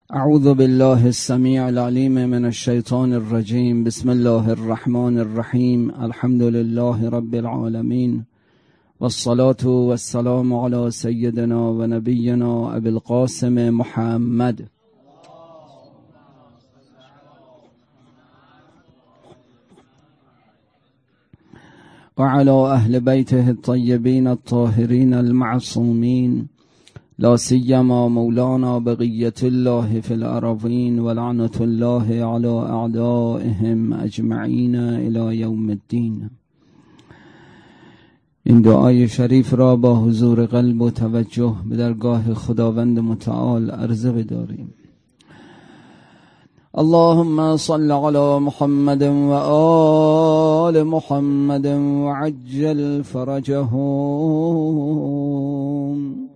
اعوذ بالله السمیع العلیم من الشیطان الرجیم. بسم الله الرحمن الرحیم. الحمد لله رب العالمین والصلاة والسلام علی سیدنا و نبینا ابی القاسم محمد وعلى اهل بیته الطیبین الطاهرین المعصومین، لا سیما مولانا بقیة الله فی الأراضین ولعنة الله علی اعدائهم اجمعین الی یوم الدین. این دعای شریف را با حضور قلب و توجه به درگاه خداوند متعال عرضه بداریم. اللهم صل على محمد و آل محمد وعجل فرجهم.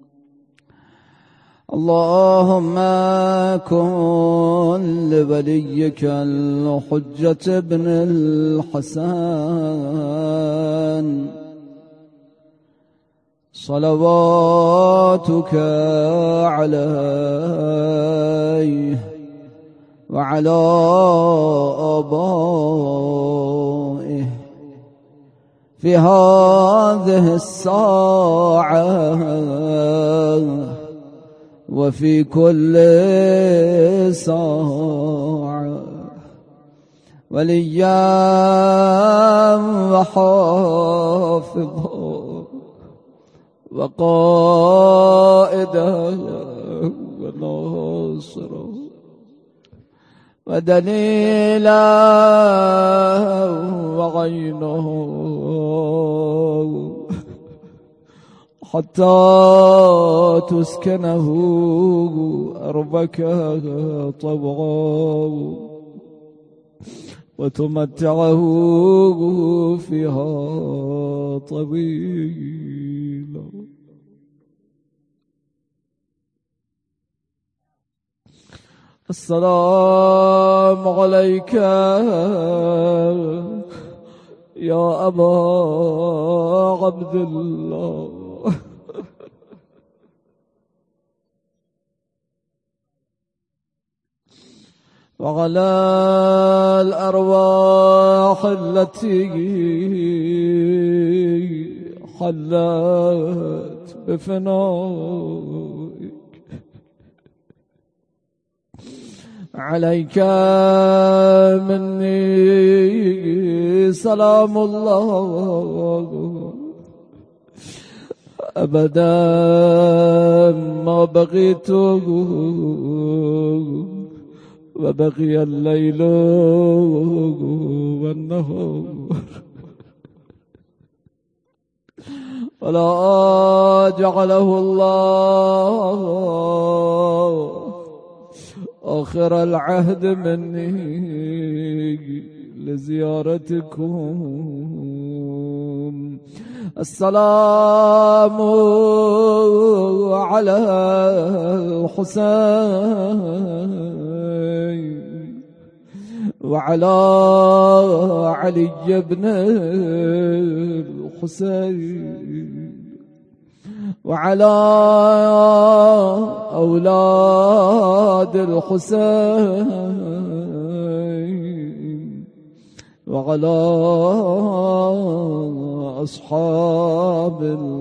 اللهم كن لوليك الحجة بن الحسن صلواتك عليه وعلى آبائه في هذه الساعة وفي كل ساعة وليا وحافظا وقائدا وناصرا ودليلا وعينا حتى تسكنه أرضك طوعا وتمتعه فيها طويلا. السلام عليك يا أبا عبد الله وعلى الأرواح التي حلت بفنائك. عليك مني سلام الله أبدا ما بقيت وبقي الليل والنهار ولا جعله الله آخر العهد مني لزيارتكم. السلام على الحسين وعلى علي بن الحسين وعلى أولاد الحسين وعلى أصحاب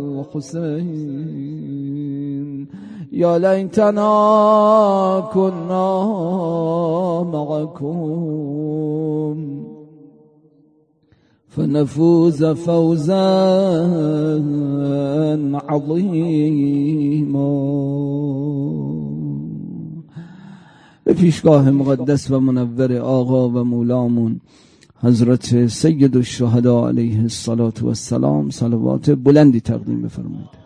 الحسين. يا ليتنا كنا معكم فنفوز فوزا عظيما. به پیشگاه مقدس و منور آقا و مولامون حضرت سید الشهدا علیه الصلاة والسلام صلوات بلندی تقدیم بفرمایید.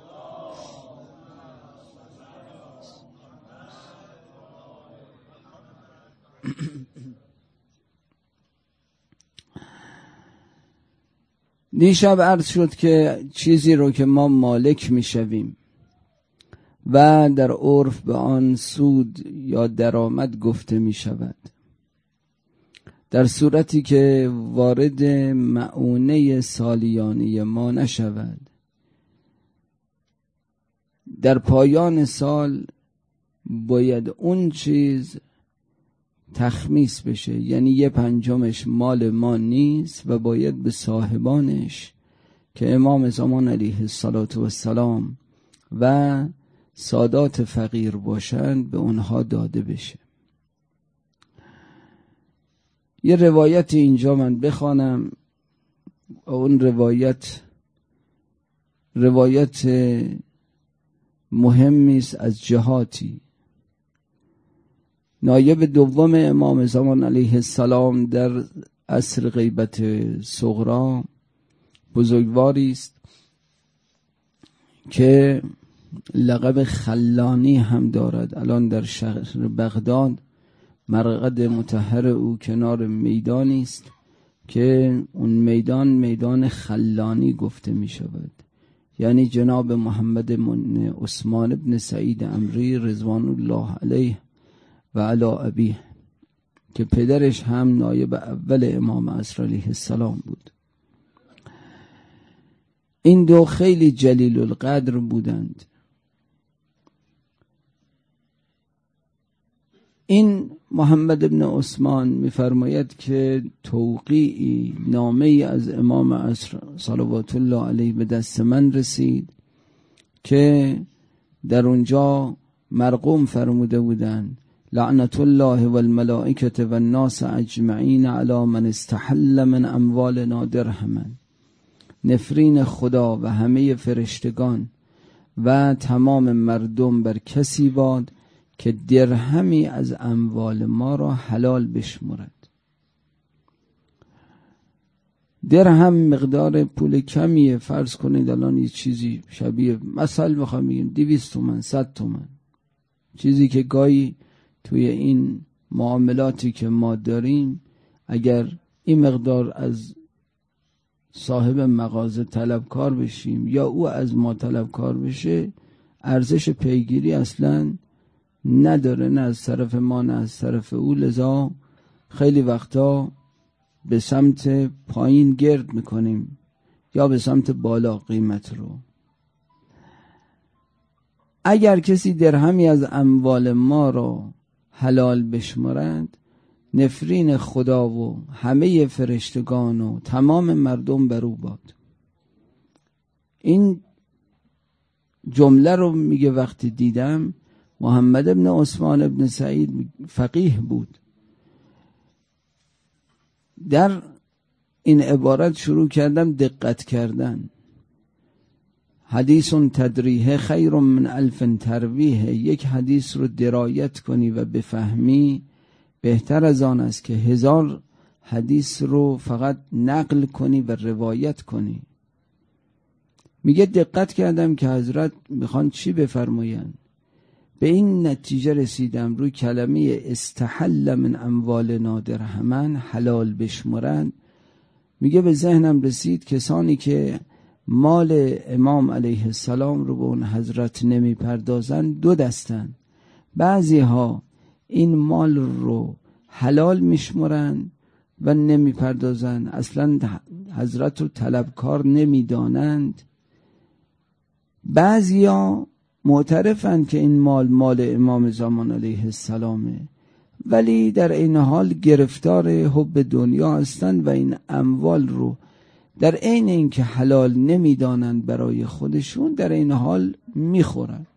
دیشب عرض شد که چیزی رو که ما مالک میشویم و در عرف به آن سود یا درآمد گفته می شود، در صورتی که وارد مؤونه سالیانی ما نشود، در پایان سال باید اون چیز تخمیس بشه، یعنی 1/5 مال ما نیست و باید به صاحبانش که امام زمان علیه السلام و سادات فقیر باشند به اونها داده بشه. یه روایت اینجا من بخوانم. اون روایت مهمی است از جهاتی. نایب دوم امام زمان علیه السلام در عصر غیبت صغرا بزرگواری است که لقب خلانی هم دارد. الان در شهر بغداد مرقد مطهر او کنار میدانی است که اون میدان خلانی گفته می شود، یعنی جناب محمد بن عثمان بن سعید عمری رضوان الله علیه و علی ابیه که پدرش هم نایب اول امام عصر علیه السلام بود. این دو خیلی جلیل القدر بودند. این محمد بن عثمان می‌فرماید که توقیعی نامه‌ای از امام عصر صلوات الله علیه به دست من رسید که در اونجا مرقوم فرموده بودند لعنت الله و الملائکه و الناس اجمعین علی من استحل من اموالنا درهما. نفرین خدا و همه فرشتگان و تمام مردم بر کسی باد که درهمی از اموال ما را حلال بشمرد. درهم مقدار پول کمیه. فرض کنید الان یه چیزی شبیه مثلا میخوام بگیم 200 تومن 100 تومن، چیزی که گاهی توی این معاملاتی که ما داریم اگر این مقدار از صاحب مغازه طلبکار بشیم یا او از ما طلبکار بشه، ارزش پیگیری اصلا نداره، نه از طرف ما نه از طرف او. لذا خیلی وقتا به سمت پایین گرد میکنیم یا به سمت بالا قیمت رو. اگر کسی درهمی از اموال ما را حلال بشمرند، نفرین خدا و همه فرشتگان و تمام مردم بر او باد. این جمله رو میگه وقتی دیدم، محمد ابن عثمان ابن سعید فقیه بود، در این عبارت شروع کردم دقت کردن. حدیث تدریه خیر من 1000 ترویه. یک حدیث رو درایت کنی و بفهمی بهتر از آن است که 1000 حدیث رو فقط نقل کنی و روایت کنی. میگه دقت کردم که حضرت میخوان چی بفرمایند. به این نتیجه رسیدم روی کلمه استحل من اموالنا درهما، حلال بشمرند. میگه به ذهنم رسید کسانی که مال امام علیه السلام رو به اون حضرت نمی پردازن دو دستن. بعضی ها این مال رو حلال میشمرن و نمی پردازن، اصلا حضرت رو طلبکار نمی دانند. بعضی ها معترفن که این مال امام زمان علیه السلامه، ولی در این حال گرفتار حب دنیا هستند و این اموال رو در عین اینکه حلال نمیدانند برای خودشون، در این حال میخورن.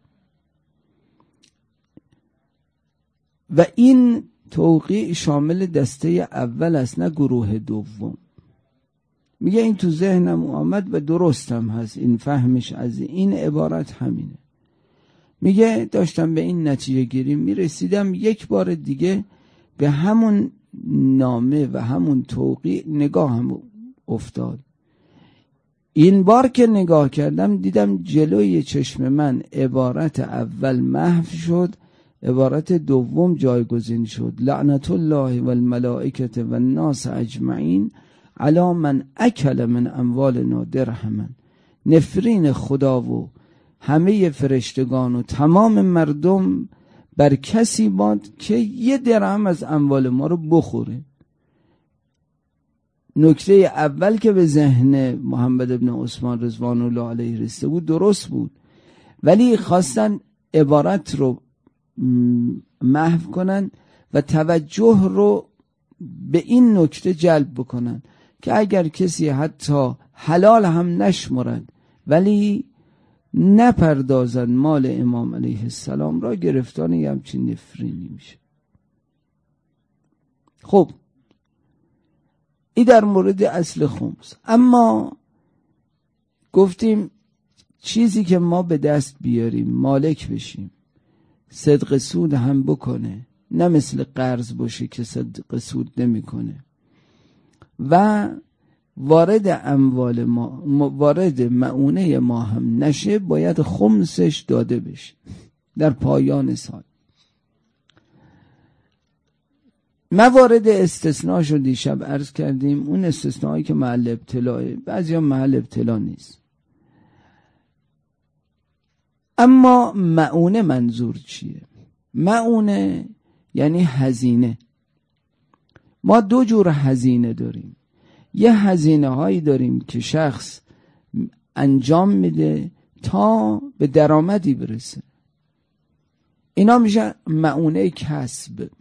و این توقیع شامل دسته اول است، نه گروه دوم. میگه این تو ذهنم آمد و درستم هست، این فهمش از این عبارت همینه. میگه داشتم به این نتیجه گیری میرسیدم، یک بار دیگه به همون نامه و همون توقیع نگاهم افتاد. این بار که نگاه کردم دیدم جلوی چشم من عبارت اول محو شد، عبارت دوم جایگزین شد. لعنت الله و الملائکه و الناس اجمعین علی من اکل من اموالنا درهما. نفرین خدا و همه فرشتگان و تمام مردم بر کسی باد که 1 درهم از اموال ما رو بخوره. نکته اول که به ذهن محمد ابن عثمان رضوان الله علیه رسیده بود درست بود، ولی خواستن عبارت رو محو کنن و توجه رو به این نکته جلب بکنن که اگر کسی حتی حلال هم نشمرد ولی نپردازن مال امام علیه السلام را، گرفتار یه همچین نفرینی میشه. خب این در مورد اصل خمس. اما گفتیم چیزی که ما به دست بیاریم مالک بشیم صدق سود هم بکنه، نه مثل قرض باشه که صدق سود نمیکنه و وارد اموال ما وارد مؤونه ما هم نشه، باید خمسش داده بشه در پایان سال. موارد استثناء رو دیشب عرض کردیم. اون استثنایی که محل ابتلاه، بعضی ها محل ابتلا نیست. اما مؤونه منظور چیه؟ مؤونه یعنی هزینه. ما دو جور هزینه داریم. یه هزینه هایی داریم که شخص انجام میده تا به درآمدی برسه، اینا میشه مؤونه کسب.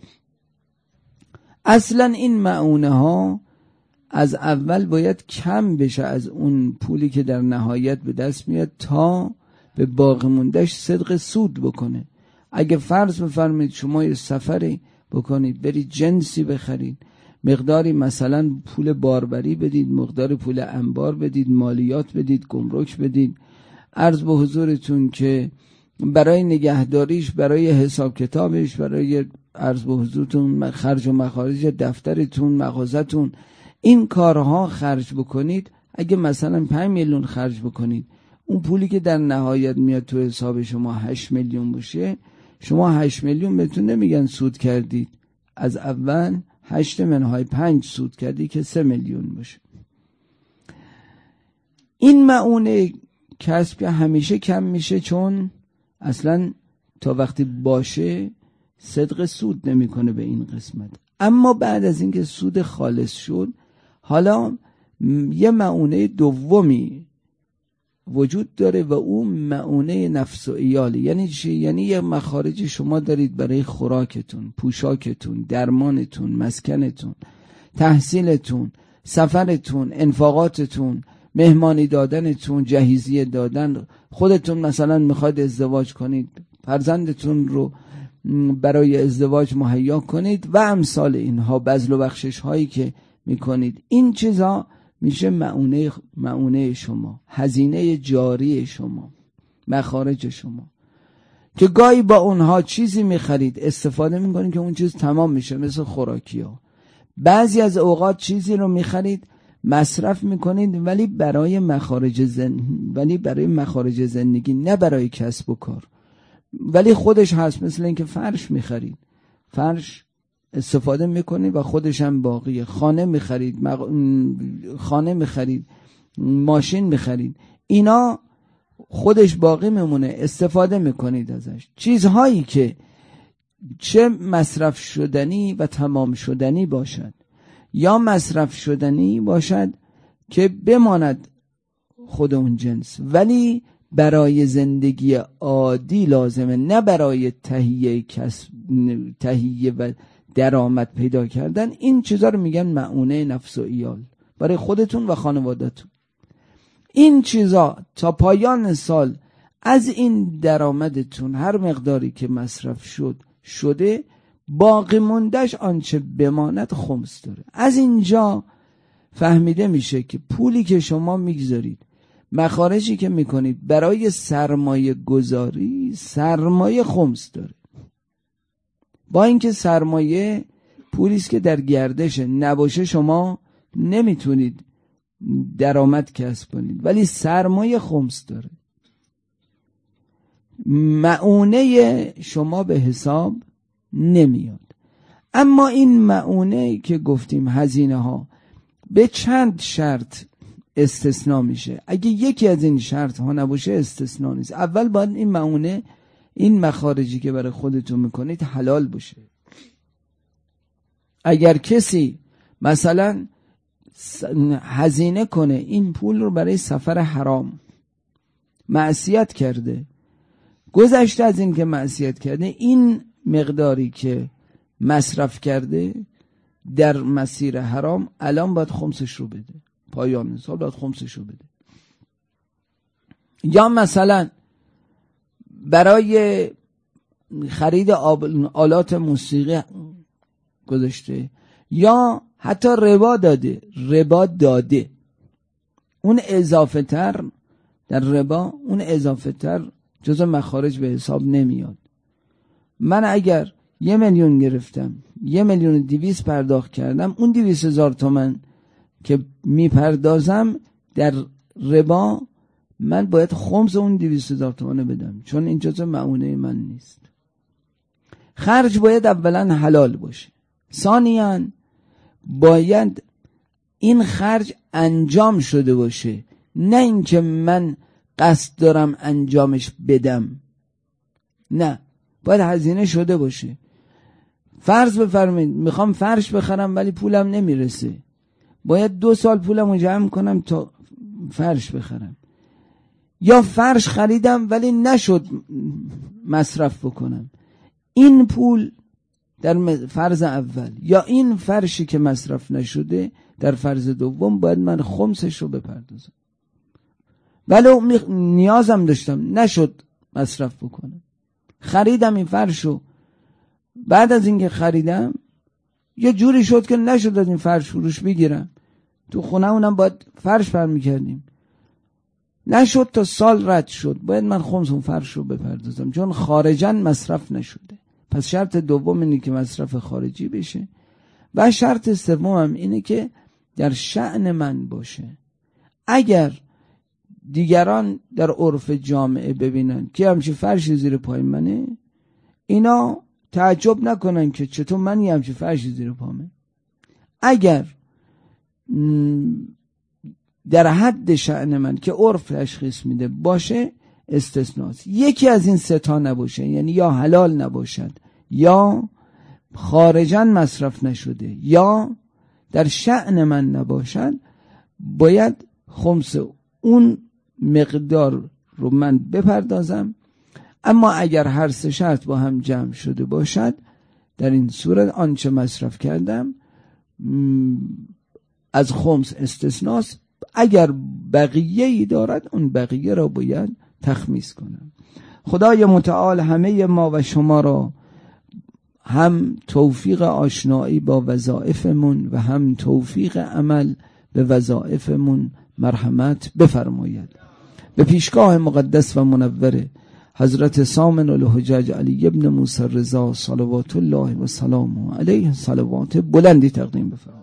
اصلا این مؤونه ها از اول باید کم بشه از اون پولی که در نهایت به دست میاد تا به باقی موندهش صدق سود بکنه. اگه فرض بفرمایید شما یه سفری بکنید، برید جنسی بخرید، مقداری مثلا پول باربری بدید، مقدار پول انبار بدید، مالیات بدید، گمرک بدید، عرض به حضورتون که برای نگهداریش، برای حساب کتابش، برای عرض به حضورتون خرج و مخارج دفترتون، مغازتون، این کارها خرج بکنید. اگه مثلا 5 میلیون خرج بکنید، اون پولی که در نهایت میاد تو حساب شما 8 میلیون باشه، شما 8 میلیون بهتون نمیگن سود کردید، از اول 8/5 سود کردی که 3 میلیون باشه. این مؤونه کسب که همیشه کم میشه، چون اصلا تا وقتی باشه صدق سود نمیکنه به این قسمت. اما بعد از اینکه سود خالص شد، حالا یه مؤونه دومی وجود داره و اون مؤونه نفس و ایاله. یعنی چی؟ یعنی یه مخارج شما دارید برای خوراکتون، پوشاکتون، درمانتون، مسکنتون، تحصیلتون، سفرتون، انفاقاتتون، مهمانی دادنتون، جهیزیه دادن، خودتون مثلا میخواید ازدواج کنید، فرزندتون رو برای ازدواج مهیا کنید و امثال اینها، بذل و بخشش هایی که میکنید. این چیزا میشه مؤونه شما، هزینه جاری شما، مخارج شما، که گاهی با اونها چیزی میخرید، استفاده میکنید که اون چیز تمام میشه، مثل خوراکی ها. بعضی از اوقات چیزی رو میخرید، مصرف میکنید، ولی برای مخارج زندگی، نه برای کسب و کار. ولی خودش هست. مثل اینکه فرش میخرید، فرش استفاده میکنید و خودش هم باقیه. خانه میخرید، ماشین میخرید، اینا خودش باقی میمونه، استفاده میکنید ازش. چیزهایی که چه مصرف شدنی و تمام شدنی باشد، یا مصرف شدنی باشد که بماند خود اون جنس، ولی برای زندگی عادی لازمه، نه برای تهیه و درآمد پیدا کردن. این چیزا رو میگن مؤونه نفس و ایال، برای خودتون و خانواده‌تون. این چیزا تا پایان سال از این درآمدتون هر مقداری که مصرف شده، باقی موندهش آنچه بماند خمس داره. از اینجا فهمیده میشه که پولی که شما میگذارید، مخارجی که میکنید برای سرمایه گذاری، سرمایه خمس داره. با اینکه سرمایه پولیست که در گردش نباشه شما نمیتونید درآمد کسب کنید، ولی سرمایه خمس داره. مؤونه شما به حساب نمیاد. اما این مؤونه که گفتیم هزینه ها به چند شرط استثناء میشه. اگه یکی از این شرط ها نباشه استثناء نیست. اول باید این مؤونه، این مخارجی که برای خودتون میکنید حلال باشه. اگر کسی مثلا هزینه کنه این پول رو برای سفر حرام، معصیت کرده، گذشته از این که معصیت کرده، این مقداری که مصرف کرده در مسیر حرام الان باید خمسش رو بده، پایان سال باید خمسش رو بده. یا مثلا برای خرید آلات موسیقی گذاشته، یا حتی ربا داده، اون اضافه تر در ربا، اون اضافه تر جزو مخارج به حساب نمیاد. من اگر 1,000,000 گرفتم 1,200,000 پرداخت کردم، اون 200,000 تومان که میپردازم در ربا من باید خمس اون 200,000 تومان بدم، چون این جزو معونه من نیست. خرج باید اولا حلال باشه، ثانیاً باید این خرج انجام شده باشه، نه اینکه من قصد دارم انجامش بدم، نه، باید هزینه شده باشه. فرض بفرمایید میخوام فرش بخرم ولی پولم نمیرسه، باید 2 سال پولم رو جمع کنم تا فرش بخرم. یا فرش خریدم ولی نشد مصرف بکنم، این پول در فرض اول یا این فرشی که مصرف نشده در فرض دوم باید من خمسش رو بپردازم. ولو نیازم داشتم نشد مصرف بکنم، خریدم این فرش رو، بعد از اینکه خریدم یه جوری شد که نشد از این فرش فروش بگیرم، تو خونه اونم باید فرش برمی کردیم، نشد تا سال رد شد، باید من خمس اون فرش رو بپردازم چون خارجاً مصرف نشده. پس شرط دوم اینه که مصرف خارجی بشه و شرط سومم اینه که در شأن من باشه. اگر دیگران در عرف جامعه ببینن که همچین فرشی زیر پای منه، اینا تعجب نکنن که چطور من یه همچین فرشی زیر پامه. اگر در حد شأن من که عرف تشخیص میده باشه استثناست. یکی از این سه تا نباشه، یعنی یا حلال نباشد، یا خارجاً مصرف نشده، یا در شأن من نباشد، باید خمس اون مقدار رو من بپردازم. اما اگر هر سه شرط با هم جمع شده باشد، در این صورت آنچه مصرف کردم از خمس استثناست. اگر بقیه‌ای دارد اون بقیه را باید تخمیس کنم. خدای متعال همه ما و شما را هم توفیق آشنایی با وظایفمون و هم توفیق عمل به وظایفمون مرحمت بفرماید. به پیشگاه مقدس و منور حضرت سامن الحجج علی ابن موسی رضا صلوات الله و سلامه علیه صلوات بلندی تقدیم بفرمایید.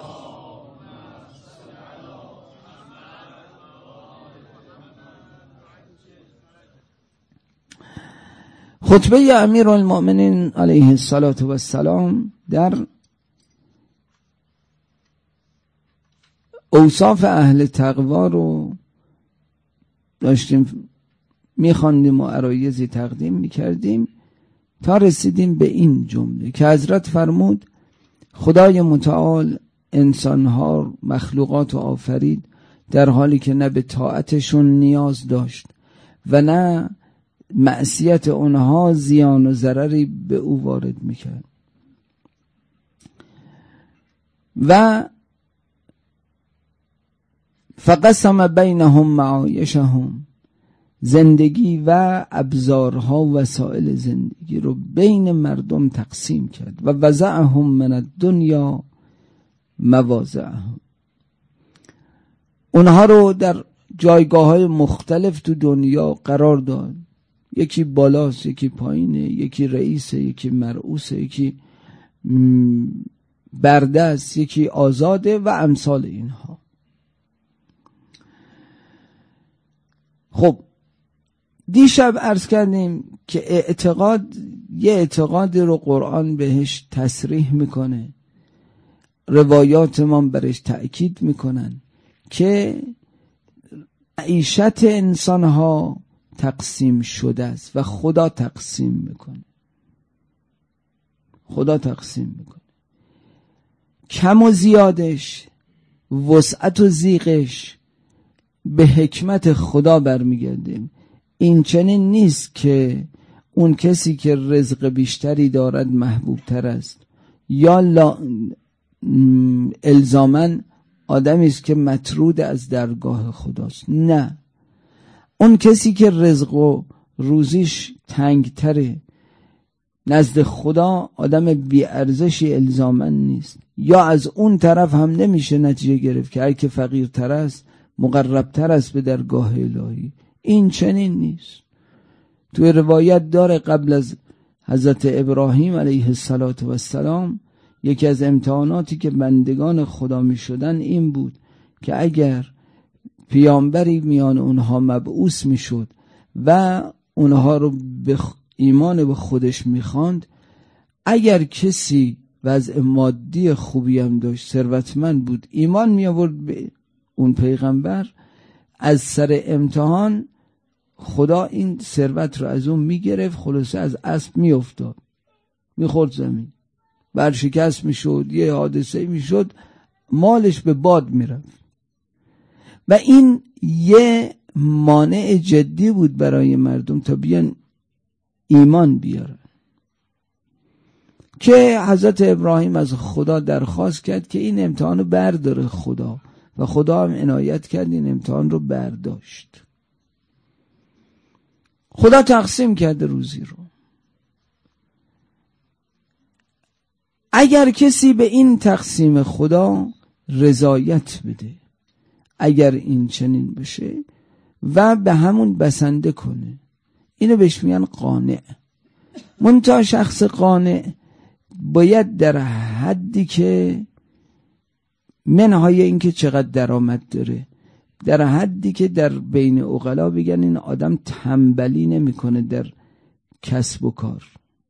خطبه امیر المؤمنین علیه السلام در اوصاف اهل تقوا رو داشتیم میخواندیم و عرایضی تقدیم میکردیم تا رسیدیم به این جمله که حضرت فرمود خدای متعال انسانها مخلوقات رو آفرید در حالی که نه به طاعتشون نیاز داشت و نه معصیت اونها زیان و ضرری به او وارد میکرد و فقسم بینهم معایشهم، زندگی و ابزارها و وسایل زندگی رو بین مردم تقسیم کرد و وضعهم من الدنیا مواضعهم، اونها رو در جایگاه‌های مختلف تو دنیا قرار داد. یکی بالاست، یکی پایینه، یکی رئیسه، یکی مرئوسه، یکی برده است، یکی آزاده و امثال اینها. خب دیشب عرض کردیم که یه اعتقاد رو قرآن بهش تصریح میکنه، روایات ما برش تأکید میکنن که معیشت انسان ها تقسیم شده است و خدا تقسیم میکنه. خدا تقسیم میکنه، کم و زیادش، وسعت و ضیقش به حکمت خدا برمیگرده. این چنین نیست که اون کسی که رزق بیشتری دارد محبوب تر است، یا الزاماً آدمی است که مطرود از درگاه خداست. نه، اون کسی که رزق و روزیش تنگتره نزد خدا آدم بی‌ارزشی الزاماً نیست. یا از اون طرف هم نمیشه نتیجه گرفت که هر که فقیرتر است مقربتر است به درگاه الهی. این چنین نیست. توی روایت داره قبل از حضرت ابراهیم علیه السلام یکی از امتحاناتی که بندگان خدا می شدن این بود که اگر پیامبری میان اونها مبعوث می شد و اونها رو به ایمان به خودش می خواند، اگر کسی وضع مادی خوبی هم داشت، ثروتمند بود، ایمان می آورد به اون پیغمبر، از سر امتحان خدا این ثروت رو از اون می گرفت، خلاصه از اسب می افتاد، می خورد زمین، برشکست می شد، یه حادثه می شد، مالش به باد می رفت. و این یه مانع جدی بود برای مردم تا بیان ایمان بیارن، که حضرت ابراهیم از خدا درخواست کرد که این امتحان رو برداره خدا، و خدا هم عنایت کرد این امتحان رو برداشت. خدا تقسیم کرده روزی رو. اگر کسی به این تقسیم خدا رضایت بده، اگر این چنین بشه و به همون بسنده کنه، اینو بهش میگن قانع. منتها شخص قانع باید در حدی که منهای این که چقدر درآمد داره، در حدی که در بین عقلا بگن این آدم تنبلی نمیکنه در کسب و کار،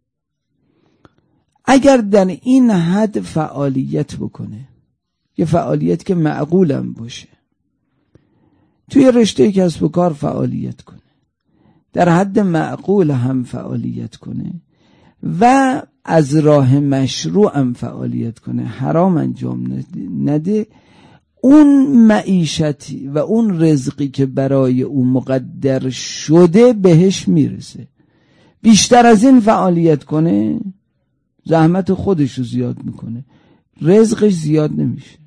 اگر در این حد فعالیت بکنه، یه فعالیت که معقولم باشه، توی رشته کسب و کار فعالیت کنه، در حد معقول هم فعالیت کنه و از راه مشروع هم فعالیت کنه، حرام انجام نده، اون معیشتی و اون رزقی که برای اون مقدر شده بهش میرسه. بیشتر از این فعالیت کنه زحمت خودش رو زیاد میکنه، رزقش زیاد نمیشه.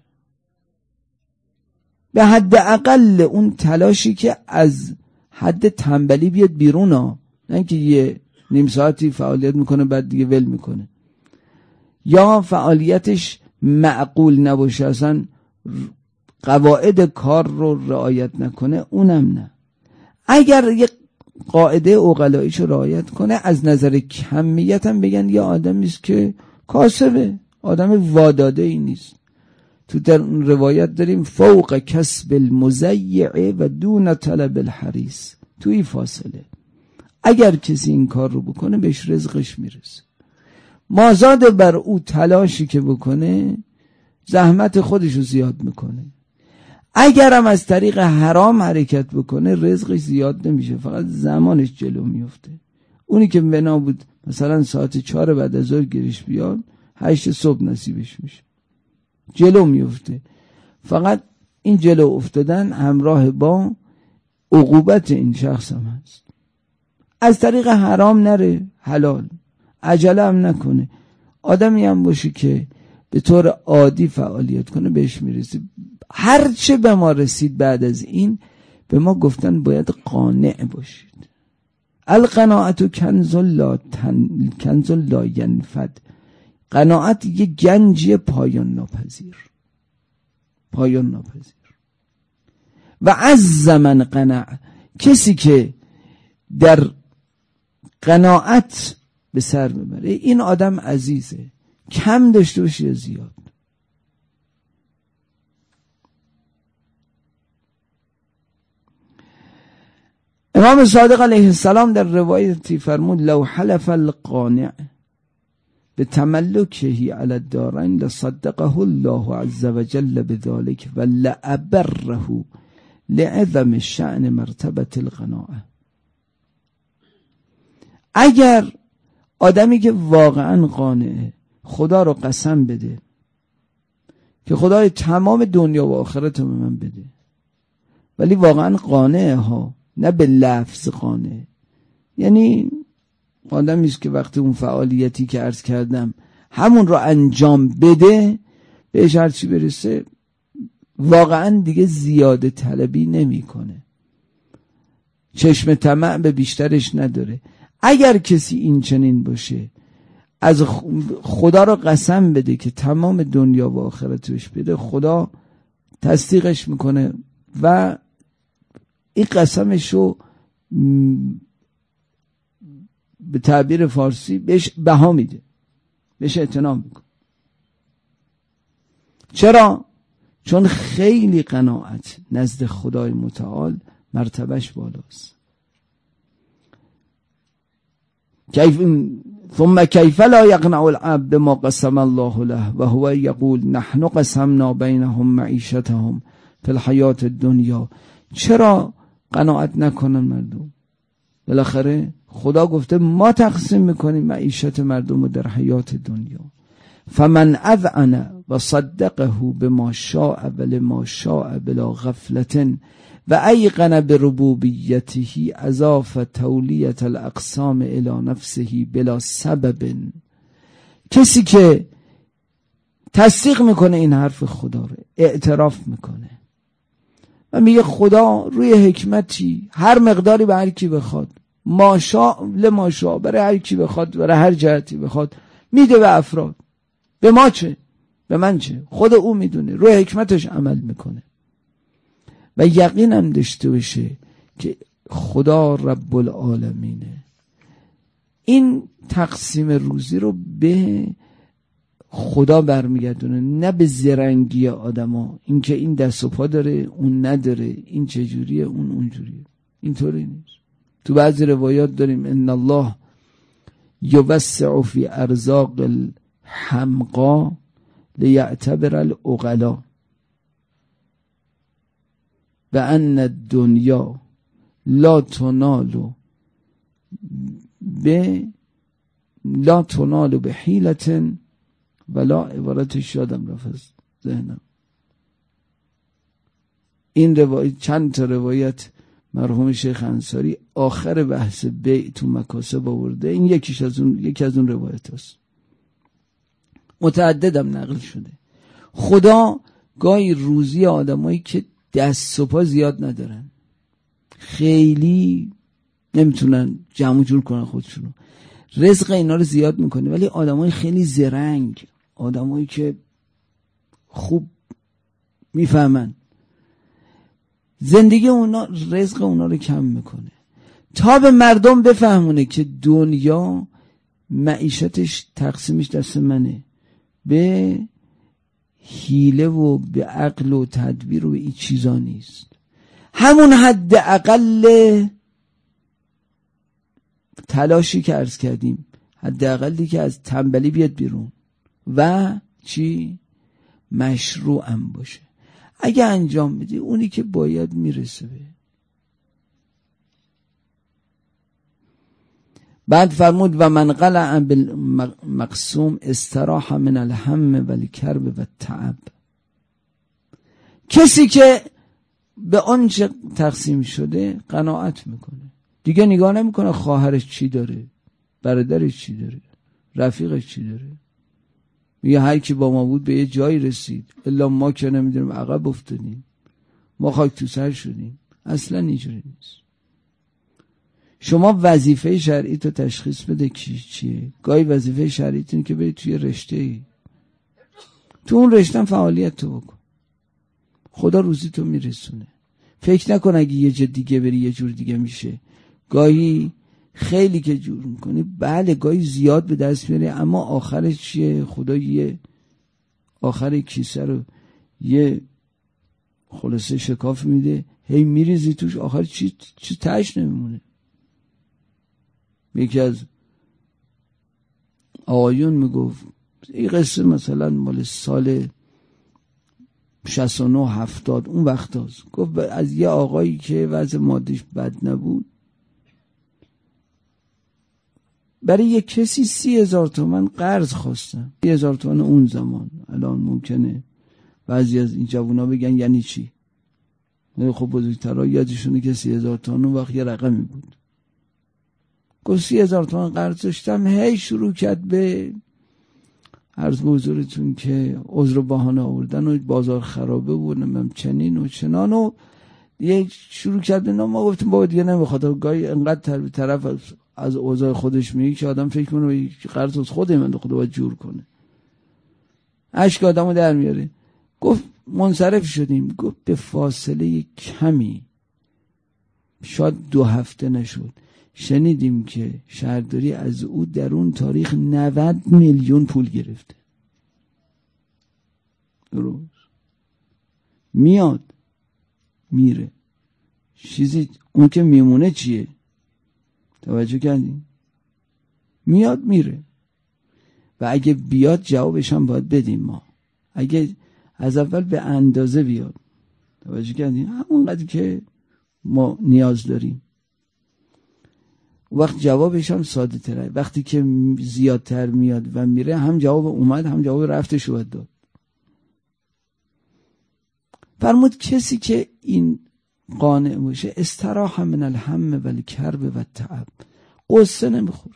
به حد اقل اون تلاشی که از حد تنبلی بیاد بیرون ها، نه اینکه یه نیم ساعتی فعالیت میکنه بعد دیگه ول میکنه، یا فعالیتش معقول نباشه، اصلا قواعد کار رو رعایت نکنه، اونم نه. اگر یه قاعده عقلاییش رو رعایت کنه، از نظر کمیت هم بگن یه آدمی است که کاسبه، آدم واداده ای نیست. تو در روایت داریم فوق کسب المزیع و دون طلب الحریص، توی فاصله. اگر کسی این کار رو بکنه بهش رزقش میرسه، مازاد بر او تلاشی که بکنه زحمت خودش رو زیاد میکنه. اگر هم از طریق حرام حرکت بکنه رزقش زیاد نمیشه، فقط زمانش جلو میفته. اونی که بنا بود مثلا ساعت 4 بعد از ظهر گیرش بیاد 8 صبح نصیبش میشه، جلو میفته. فقط این جلو افتادن همراه با عقوبت این شخص هم هست. از طریق حرام نره، حلال، عجله هم نکنه. آدمی هم باشی که به طور عادی فعالیت کنه بهش میرسه. هرچه به ما رسید بعد از این به ما گفتن باید قانع باشید. القناعت کنز لا ینفد. قناعت یه گنجی پایان ناپذیر. و عز من قناع، کسی که در قناعت به سر ببره این آدم عزیزه، کم داشته باشه یا زیاد. امام صادق علیه السلام در روایتی فرمود لو حلف القانع به تملکه علی الدارین لصدقه الله عز وجل بذلك و لأبره لعظم شأن مرتبه القناعه. اگر آدمی که واقعا قانعه خدا رو قسم بده که خدای تمام دنیا و آخرت رو به من بده، ولی واقعا قانعه ها، نه به لفظ قانعه، یعنی آدمی است که وقتی اون فعالیتی که عرض کردم همون رو انجام بده، بهش هرچی برسه واقعا دیگه زیاده طلبی نمیکنه، چشم طمع به بیشترش نداره. اگر کسی این چنین باشه، از خدا رو قسم بده که تمام دنیا و آخرتش بده، خدا تصدیقش میکنه و این قسمش رو به تعبیر فارسی بهش بها میده، بهش اعتنا میکنه. چرا؟ چون خیلی قناعت نزد خدای متعال مرتبهش بالاست. ثم کیف لا یقنع العبد بما قسم الله له و هو یقول نحن قسمنا بینهم معیشتهم فی الحیات الدنیا. چرا قناعت نکنن مردم؟ بالاخره خدا گفته ما تقسیم میکنیم معیشت مردم در حیات دنیا. فمن اذعن و صدقه بما شاء ولما شاء بلا غفلة و ایقن بربوبیته اضاف تولیت الاقسام الى نفسه بلا سبب. کسی که تصدیق میکنه این حرف خدا رو، اعتراف میکنه و میگه خدا روی حکمتی هر مقداری به هر کی بخواد، ماشاء لماشاء، برای هر کی بخواد، برای هر جهتی بخواد میده به افراد. به ما چه؟ به من چه؟ خود او میدونه، روی حکمتش عمل میکنه و یقینم داشته باشه که خدا رب العالمینه. این تقسیم روزی رو به خدا برمیگردونه، نه به زرنگی آدما، این که این دست و پا داره اون نداره، این چجوریه اون اونجوریه. اینطوری نیست. تو بعضی روایات داریم ان الله یوسع فی ارزاق الحمقا لیعتبر العقلا و ان الدنیا لا تنال به حیلة ولا، عبارتش یادم رفت از ذهنم. این روایت، چند تا روایت مرحوم شیخ انصاری آخر بحث بیع تو مکاسب آورده، این یکی از اون روایت هست، متعددم نقل شده. خدا گاهی روزی آدمایی که دست و پا زیاد ندارن، خیلی نمیتونن جمع جور کنن خودشونو، رزق اینا رو زیاد میکنه، ولی آدمای خیلی زرنگ، آدمایی که خوب میفهمن، زندگی اونا رزق اونا رو کم میکنه تا به مردم بفهمونه که دنیا معیشتش تقسیمش دست منه، به حیله و به عقل و تدبیر و این چیزا نیست. همون حد اقل تلاشی که عرض کردیم، حد اقلی که از تنبلی بیاد بیرون و چی؟ مشروعم باشه. اگه انجام بدی اونی که باید میرسه به. بعد فرمود و من قلع بالمقسوم استراح من الهم و الکرب و التعب. کسی که به آنچه تقسیم شده قناعت میکنه، دیگه نگاه نمیکنه خواهرش چی داره، برادرش چی داره، رفیقش چی داره. میگه هر کی با ما بود به یه جایی رسید، الا ما که نمیدونیم عقب افتادیم، ما خاک تو سر شدیم. اصلا اینجوری نیست. شما وظیفه شرعی تو تشخیص بده چیه. گاهی وظیفه شرعیتون که برید توی رشته‌ای، تو اون رشته فعالیت تو بکن، خدا روزی تو میرسونه. فکر نکن اگه یه جا دیگه بری یه جور دیگه میشه. گاهی خیلی که جور میکنی، بله گاهی زیاد به دست میاری، اما آخرش چیه؟ خدا یه آخر کیسه رو یه خلاصه شکاف میده، هی میریزی توش، آخر چی تهش نمیمونه. یکی از آقایون میگفت، این قصه مثلا مال سال 69-70 اون وقت هست، گفت از یه آقایی که وضع مادیش بد نبود، برای یک کسی 30,000 تومان قرض خواستم. 30,000 تومان اون زمان، الان ممکنه بعضی از این جوونا بگن یعنی چی؟ خب بزرگترها یادشونه که 30,000 تومان اون وقت یه رقمی بود. گفت 30,000 تومان قرض داشتم. هی شروع کرد به عرض به حضورتون که عذر و بهانه آوردن و بازار خرابه بود نمیم چنین و چنان و یه شروع کرد. ما گفتیم بابا دیگه نمیخواد. گاهی انقدر طرف از اوضاع خودش میگه که آدم فکر کنه قرض از خوده من خدا باید جور کنه، اشک آدمو در میاره. گفت منصرف شدیم. گفت به فاصله کمی شاید 2 هفته نشد شنیدیم که شهرداری از او در اون تاریخ 90 میلیون پول گرفته. درست میاد میره، چیزی اون که میمونه چیه؟ توجه کردین؟ میاد میره و اگه بیاد جوابش هم باید بدیم ما. اگه از اول به اندازه بیاد، توجه کردین، همون قدری که ما نیاز داریم، وقت جوابش هم ساده تره. وقتی که زیادتر میاد و میره، هم جواب اومد هم جواب رفتش رو داد. فرمود کسی که این قانع باشه استراح من الهم و الکرب و التعب، قصه نمیخوره.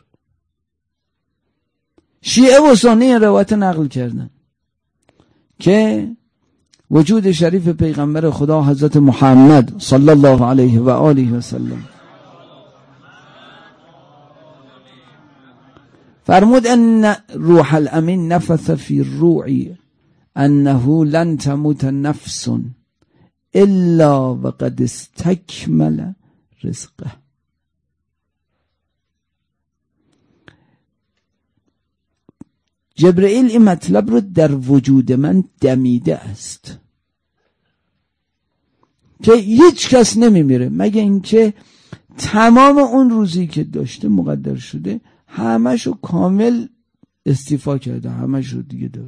شیعه و سنی روایت نقل کردن که وجود شریف پیغمبر خدا حضرت محمد صلی الله علیه و آله و سلم فرمود ان روح الامین نفث فی روعی انه لن تموت نفس الا وقد استکمل رزقه. جبرئیل این مطلب رو در وجود من دمیده است که هیچ کس نمیمیره مگه اینکه تمام اون روزی که داشته مقدر شده همشو کامل استیفا کرده، همشو دیگه داره.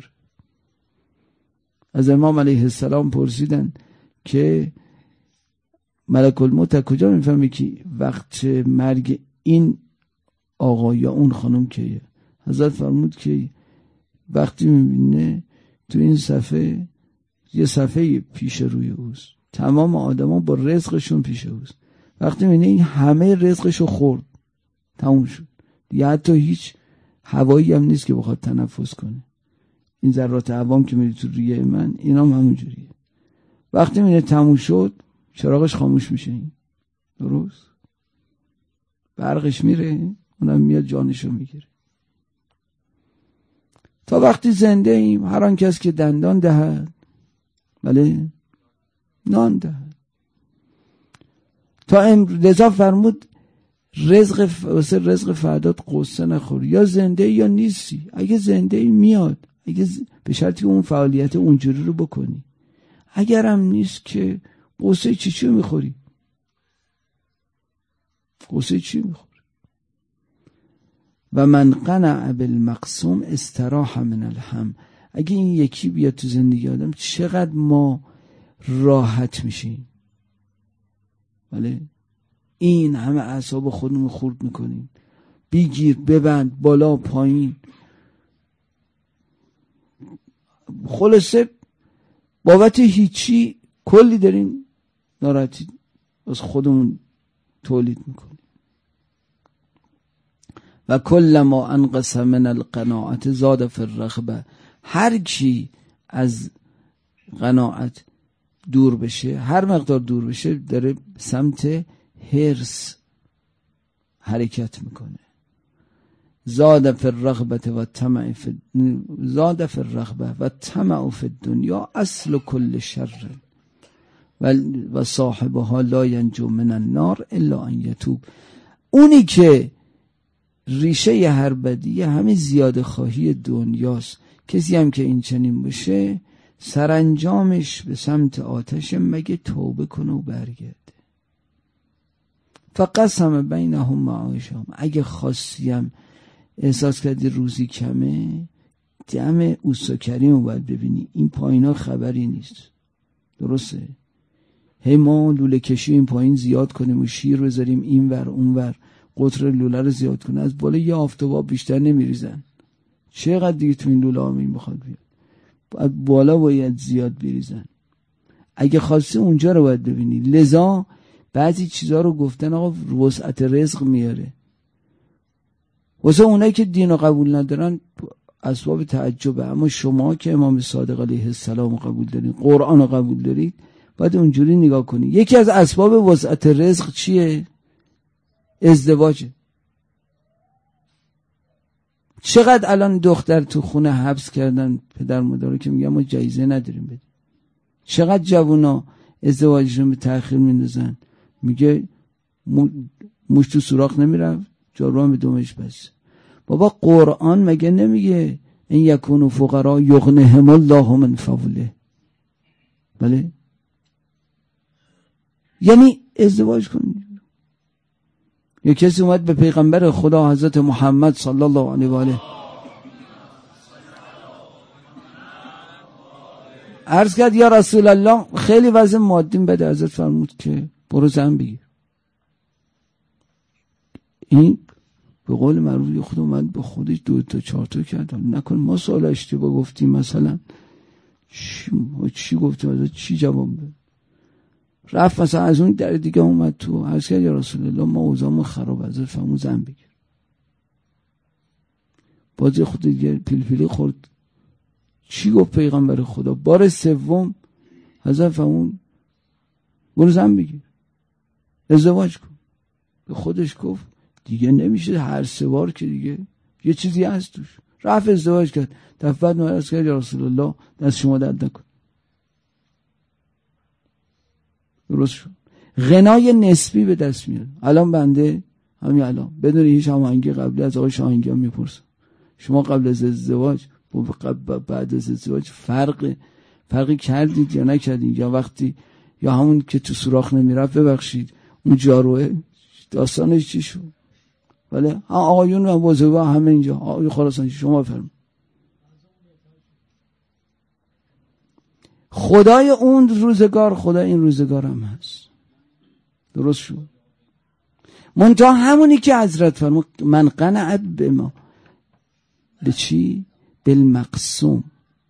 از امام علیه السلام پرسیدن که ملک الموت کجا میفهمی که وقت مرگ این آقا یا اون خانم کیه؟ حضرت فرمود که وقتی میبینه تو این صفحه یه صفحه پیش روی اوست، تمام آدما با رزقشون پیش اوست، وقتی میبینه این همه رزقشو خورد تموم شد دیگه، حتی هیچ هوایی هم نیست که بخواد تنفس کنه. این ذرات عوام که میری تو ریه من اینا هم همونجوریه. وقتی میبینه تموم شد چراغش خاموش میشه، این درست برقش میره، اونم میاد جانشو میگیره. تا وقتی زنده ایم هر آن کس که دندان دهد بله نان دهد. تا لذا فرمود رزق فردات قصه نخور، یا زنده یا نیستی. اگه زنده ای میاد، اگه به شرطی اون فعالیت اونجوری رو بکنی، اگرم نیست که قصه چی میخوری؟ قصه چی میخوری؟ و من قنع بالمقسوم استراح من الهم. اگه این یکی بیاد تو زندگی آدم چقدر ما راحت میشیم. بله این همه اعصاب خودمون خورد میکنیم، بیگیر ببند بالا پایین، خلاصه بابت هیچی کلی داریم ناراحتی از خودمون تولید میکنیم. و کل ما انقص من القناعت زاد فی الرغبه. هر کی از قناعت دور بشه، هر مقدار دور بشه، داره سمت حرص حرکت میکنه. زاد فی الرغبه و طمع فی زاد فی الرغبه و طمع فی الدنیا اصل کل شر و صاحبها لا ینجو من النار الا ان یتوب. اونی که ریشه هر بدیه همین زیاده خواهی دنیاست. کسی هم که این چنین باشه سرانجامش به سمت آتش مگه توبه کنه و برگرده. فقسم بینهم معاشهم. اگه خواستیم احساس کردی روزی کمه، دم اوستا کریم رو باید ببینی. این پایین ها خبری نیست، درسته؟ هی ما لوله کشی این پایین زیاد کنیم و شیر بذاریم این ور اون ور، قطر لوله رو زیاد کنه، از بالا یه آفتاب بیشتر نمیریزن. چقدر دیگه تو این لوله ها میخواد بیاد؟ بالا باید زیاد بریزن. اگه خواستی اونجا رو باید ببینی. لذا بعضی چیزا رو گفتن آقا وسعت رزق میاره. واسه اونایی که دین رو قبول ندارن اسباب تعجبه، اما شما که امام صادق علیه السلام رو قبول دارید، قرآن رو قبول دارید، باید اونجوری نگاه کنید. یکی از اسباب وسعت رزق چیه؟ ازدواجه. چقدر الان دختر تو خونه حبس کردن پدر مادر که میگن ما جایزه نداریم بدیم. چقدر جوونا ازدواجشون به تأخیر میندازن، میگه موش تو سوراخ نمیرفت جارو هم به دومش بس. بابا قرآن مگه نمیگه این یکونو فقرا یغنهم الله من فضله؟ بله، یعنی ازدواج کنید. یه کسی اومد به پیغمبر خدا حضرت محمد صلی الله علیه و آله عرض کرد یا رسول الله خیلی وضع مادیم بده. حضرت فرمود که برو زن بگیر. این به قول معروف خود اومد به خودش 2 تا 4 تا کرد. نکن ما سوال اشتباه گفتیم، مثلا چی گفتیم، چی جواب بده. رفت مثلا از اون در دیگه اومد تو، عرض کرد یا رسول الله ما اوضاعمون خراب. حضرت فرمود زن بگیر. باز خود دیگه پیلپیلی خورد. چی گفت پیغمبر خدا؟ بار سوم حضرت فرمود برو زن بگیر، ازدواج کن. به خودش گفت دیگه نمیشه هر 3 بار که دیگه یه چیزی هست توش. رفت ازدواج کرد. دفعه بعد عرض کرد یا رسول الله دست شما درد نکن. درست شد. غنای نسبی به دست میاد. الان بنده همین الان بدون هیچ هماهنگی قبلی از آقای شاهنگی هم میپرسم شما قبل از ازدواج بعد از ازدواج فرقی کردید یا نکردید؟ یا وقتی یا همون که تو سوراخ نمیرفت ببخشید اون جاروه داستانش چی شد؟ بله آقایون و بزرگا همه اینجا. آقای خراسانی شما بفرمایید. خدای اون روزگار خدا این روزگار هم هست. درست شد. منتها همونی که حضرت فرمود من قنع بما، به چی؟ بالمقسوم.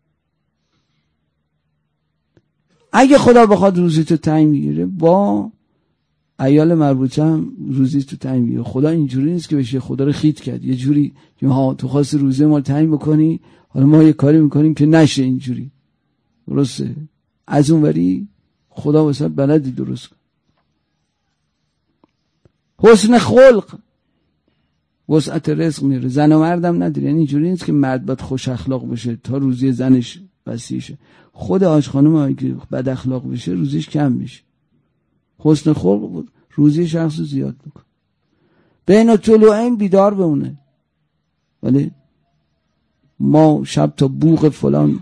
اگه خدا بخواد روزی تو تعیین میگیره با عیال مربوطه هم روزی تو تعیین میگیره. خدا اینجوری نیست که بشه خدا رو خیت کرد یه جوری که ها تو خواست روزی ما تعیین بکنی حالا ما یه کاری میکنیم که نشه اینجوری. درسته؟ از اون وری خدا واسه بلدی درست کن. حسن خلق وسعت رزق میاره. زن و مردم نداره. یعنی اینجوری نیست که مرد باید خوش اخلاق بشه تا روزی زنش وسیع شه. خود آج خانم که بد اخلاق بشه روزیش کم میشه. حسن خلق روزی شخص رو زیاد میکنه. بین طلوعین بیدار بمونه. ولی ما شب تا بوق فلان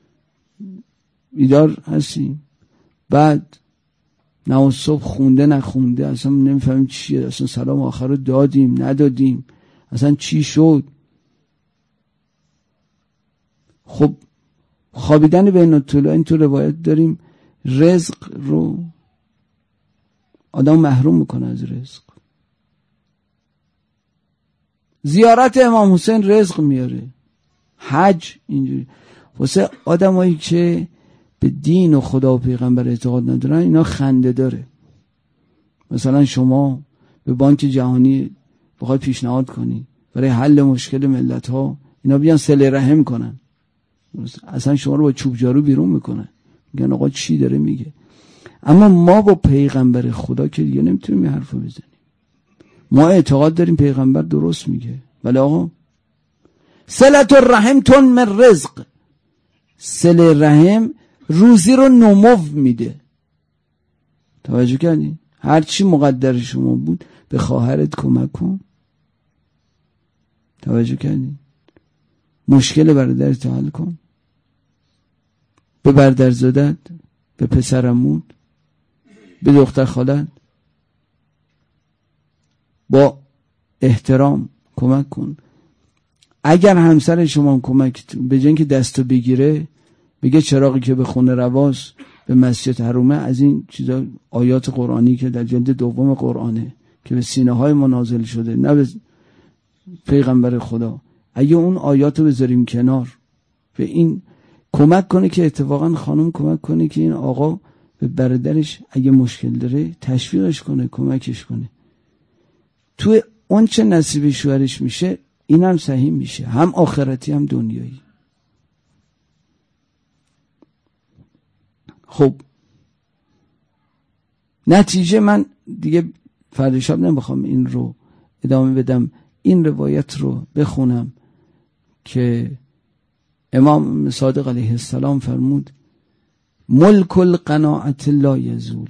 بیدار هستیم، بعد نماز صبح خونده نخونده اصلا نمیفهمیم چیه، اصلا سلام آخر رو دادیم ندادیم، اصلا چی شد. خب خوابیدن بین الطلوعین تو روایت داریم رزق رو آدم محروم میکنه از رزق. زیارت امام حسین رزق میاره. حج اینجوری. واسه آدمایی که به دین و خدا و پیغمبر اعتقاد ندارن اینا خنده داره. مثلا شما به بانک جهانی بخوای پیشنهاد کنی برای حل مشکل ملت ها، اینا بیان صله رحم کنن، اصلا شما رو با چوب جارو بیرون میکنن، میگن آقا چی داره میگه. اما ما با پیغمبر خدا که دیگه نمیتونیم این حرفو بزنیم. ما اعتقاد داریم پیغمبر درست میگه. ولی آقا صلة الرحم تن من رزق، صله رحم روزی رو نمو میده. توجه کردین؟ هر چی مقدر شما بود به خواهرت کمک کن. توجه کردین؟ مشکل برادرت حل کن. به برادرزادت، به پسرعموت، به دختر خالت با احترام کمک کن. اگر همسر شما کمک به جای اینکه دستو بگیره بگه چراغی که به خونه رواست به مسجد حرمه، از این چیزا آیات قرآنی که در جلد 2 قرآنه که به سینه های ما نازل شده نه به پیغمبر خدا، اگه اون آیاتو بذاریم کنار به این کمک کنه که اتفاقا خانم کمک کنه که این آقا به برادرش اگه مشکل داره تشویقش کنه، کمکش کنه. تو اون چه نصیب شوهرش میشه این هم صحیح میشه، هم آخرتی هم دنیایی. خب نتیجه، من دیگه فردا شب نمیخوام این رو ادامه بدم، این روایت رو بخونم که امام صادق علیه السلام فرمود ملک القناعت لا یزول.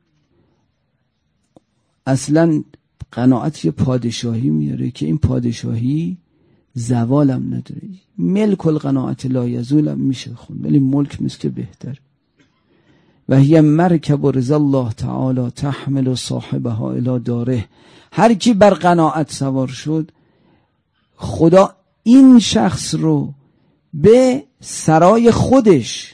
اصلا قناعت یه پادشاهی میاره که این پادشاهی زوالم نداره. ملک القناعت لا یزول هم میشه خون، ولی ملک مثل که بهتر. و هی مرکب رضا الله تعالی تحمل صاحبها الی داره. هر کی بر قناعت سوار شد، خدا این شخص رو به سرای خودش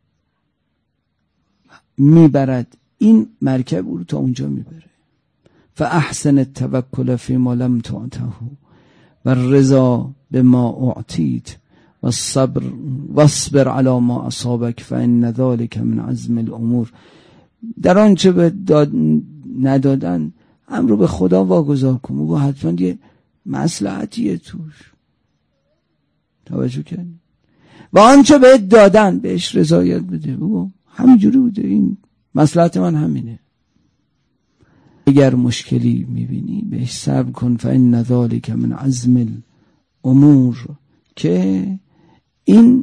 میبرد، این مرکب رو تا اونجا میبره. فاحسن التوکل فی ما لم تعته و الرضا بما اعطیت و واصبر علی ما اصابک فان ذلک من عزم الامور. در آنچه به ندادن امر به خدا واگذار کن، و حتما یه مصلحتیه توش. توجه کنی. و آنچه بهت دادن بهش رضایت بده، بگو همینجوری بوده، این مصلحت من همینه. اگر مشکلی میبینی بهش صبر کن، فإن ذلک من عزم الامور، که این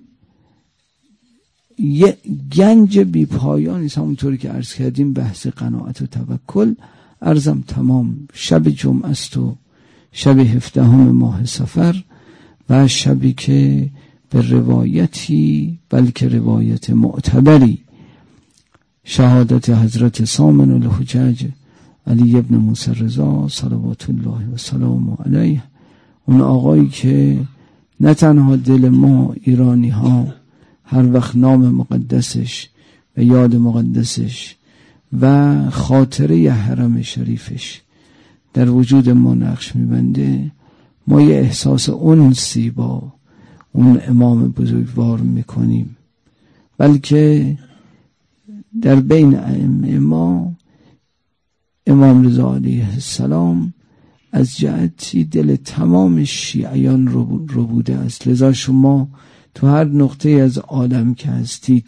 یه گنج بی پایانی است. همونطوری که عرض کردیم بحث قناعت و توکل عرضم تمام. شب جمعه است و شب 17 ماه صفر و شبی که به روایتی، بلکه روایت معتبری، شهادت حضرت سامن الحجج علی ابن موسی رضا صلوات الله و سلام علیه، اون آقایی که نه تنها دل ما ایرانی ها هر وقت نام مقدسش و یاد مقدسش و خاطره حرم شریفش در وجود ما نقش میبنده، ما یه احساس انسی با اون امام بزرگوار میکنیم. بلکه در بین ائمه ما امام رضا علیه السلام از جهتی دل تمام شیعیان رو بوده است. لذا شما تو هر نقطه از عالم که هستید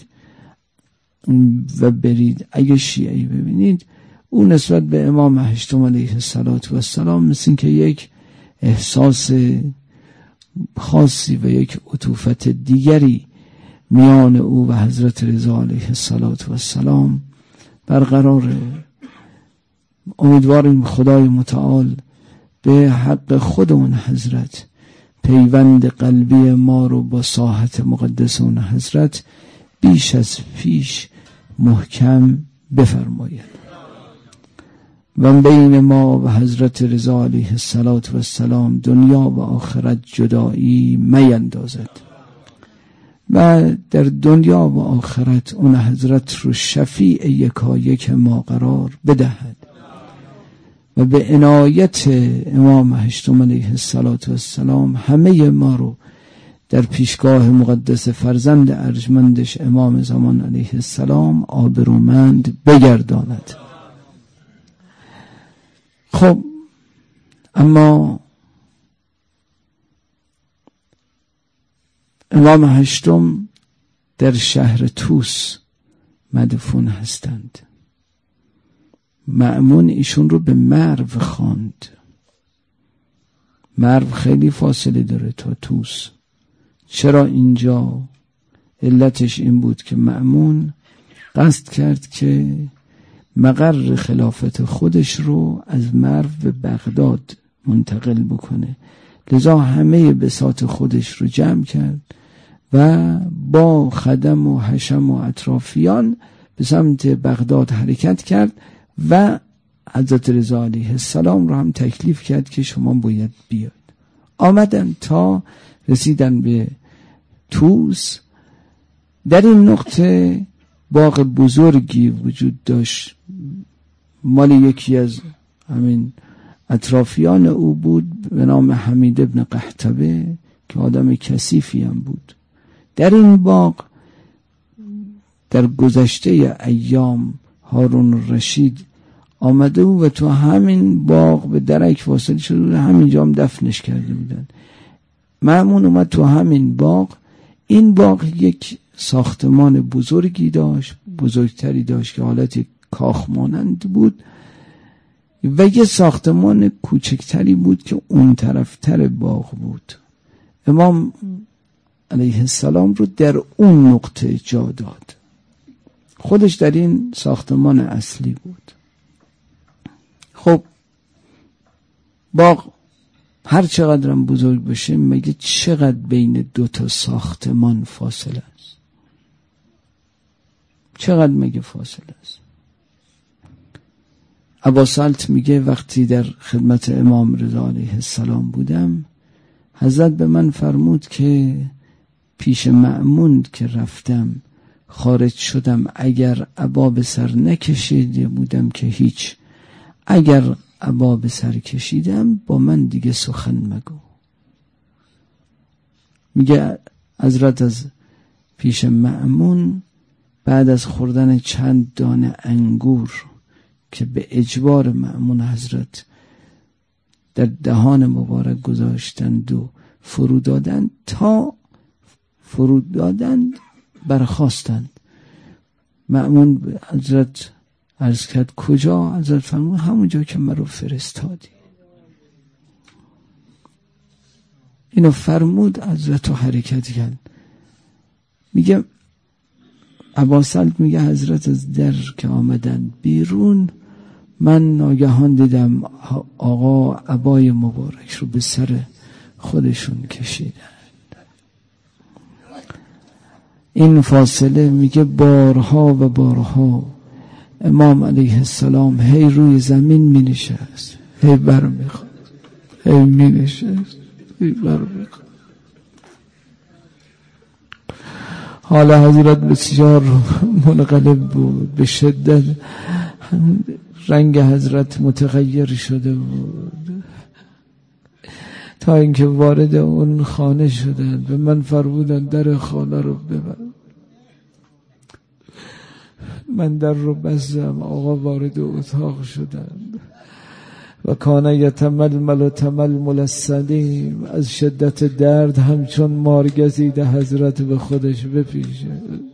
و برید، اگه شیعی ببینید، اون نسبت به امام هشتم علیه السلام مثل که یک احساس خاصی و یک عطوفت دیگری میان او و حضرت رضا علیه السلام برقراره. امیدواریم خدای متعال به حق خود اون حضرت پیوند قلبی ما رو با ساحت مقدس اون حضرت بیش از پیش محکم بفرماید و بین ما و حضرت رضا علیه السلام دنیا و آخرت جدایی میندازد و در دنیا و آخرت اون حضرت رو شفیع یکایک ما قرار بدهد و به عنایت امام هشتم علیه السلام همه ما رو در پیشگاه مقدس فرزند ارجمندش امام زمان علیه السلام آبرومند بگرداند. خب اما امام هشتم در شهر توس مدفون هستند. مأمون ایشون رو به مرو خواند. مرو خیلی فاصله داره تا توس. چرا اینجا؟ علتش این بود که مأمون قصد کرد که مقر خلافت خودش رو از مرو به بغداد منتقل بکنه. لذا همه بساط خودش رو جمع کرد و با خدم و حشم و اطرافیان به سمت بغداد حرکت کرد و حضرت رضا علیه السلام رو هم تکلیف کرد که شما باید بیاید. آمدن تا رسیدن به توس. در این نقطه باغ بزرگی وجود داشت، مال یکی از همین اطرافیان او بود به نام حمید ابن قحطبه که آدم کثیفی هم بود. در این باغ در گذشته ایام هارون رشید آمده بود و تو همین باغ به درک واصل شده بود، همینجا هم دفنش کرده بودن. مأمون اومد تو همین باغ. این باغ یک ساختمان بزرگی داشت، بزرگتری داشت که حالت کاخ مانند بود، و یه ساختمان کوچکتری بود که اون طرفتر باغ بود. امام علیه السلام رو در اون نقطه جا داد، خودش در این ساختمان اصلی بود. خب باغ هر چقدرم بزرگ بشه، مگه چقدر بین دو تا ساختمان فاصله است؟ چقدر مگه فاصله است؟ اباسلط میگه وقتی در خدمت امام رضا علیه السلام بودم، حضرت به من فرمود که پیش مأمون که رفتم خارج شدم، اگر عبا به سر نکشیده بودم که هیچ، اگر عبا به سر کشیدم با من دیگه سخن مگو. میگه حضرت از پیش مأمون بعد از خوردن چند دانه انگور که به اجبار مأمون حضرت در دهان مبارک گذاشتند و فرود دادند، تا فرود دادند برخواستند. مأمون به حضرت عرض کرد کجا؟ حضرت فرمود همونجا که من رو فرستادی. اینو فرمود، حضرت رو حرکت کرد. میگه اباسلط میگه حضرت از در که آمدن بیرون، من ناگهان دیدم آقا عبای مبارک رو به سر خودشون کشیدن. این فاصله میگه بارها و بارها امام علیه السلام هی روی زمین می نشست، هی برمیخواد، هی می نشست، هی برمیخواد. حال حضرت بسیار منقلب بود، به شدت رنگ حضرت متغیر شده بود، تا اینکه وارد اون خانه شدند. به من فرمودن در خانه رو ببند. من در رو بستم، آقا وارد اتاق شدند و کان یتململ و تململ السلیم، از شدت درد همچون مارگزیده حضرت به خودش بپیشه.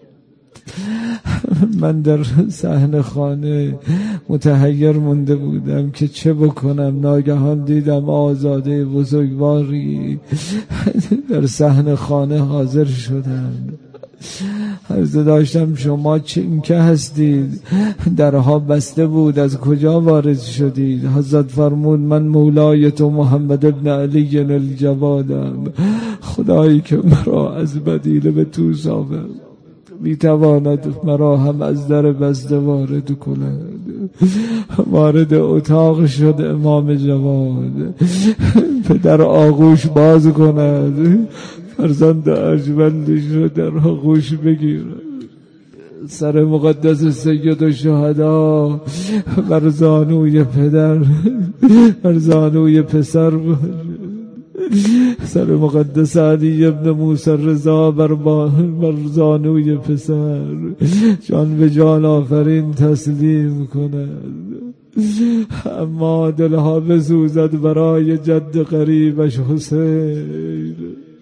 من در صحن خانه متحیر مونده بودم که چه بکنم. ناگهان دیدم آزاده بزرگواری در صحن خانه حاضر شدند. عرض داشتم شما چین که هستید؟ درها بسته بود، از کجا وارد شدید؟ حضرت فرمود من مولای تو محمد ابن علی الجوادم، خدایی که مرا از بدیل به تو ساخت میتواند مرا هم از در بسته وارد کند. وارد اتاق شد امام جواد، پدر آغوش باز کند، فرزند ارجمندش رو در آغوش بگیرد، سر مقدس سید الشهدا بر زانوی پدر، بر زانوی پسر باشد. سر مقدس علی ابن موسی رضا بر زانوی پسر، جان به جان آفرین تسلیم کند. اما دلها بسوزد برای جد قریبش حسین،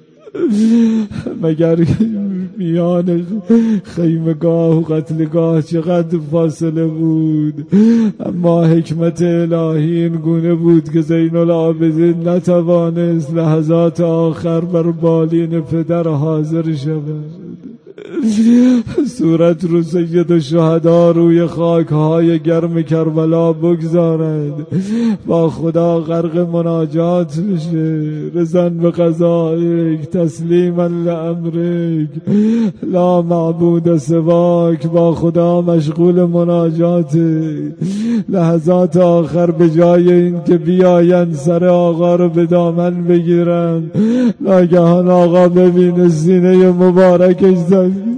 مگر میان خیمگاه و قتلگاه چقدر فاصله بود. اما حکمت الهی این گونه بود که زین العابدین نتوانست لحظات آخر بر بالین پدر حاضر شود. صورت رو سید الشهدا روی خاکهای گرم کربلا بگذارد، با خدا غرق مناجات بشه. رضا به قضایک تسلیما لامرک لا معبود سواک، با خدا مشغول مناجات. لحظات آخر به جای این که بیاین سر آقا رو به دامن بگیرن، ناگهان آقا ببینه سینه مبارکش زد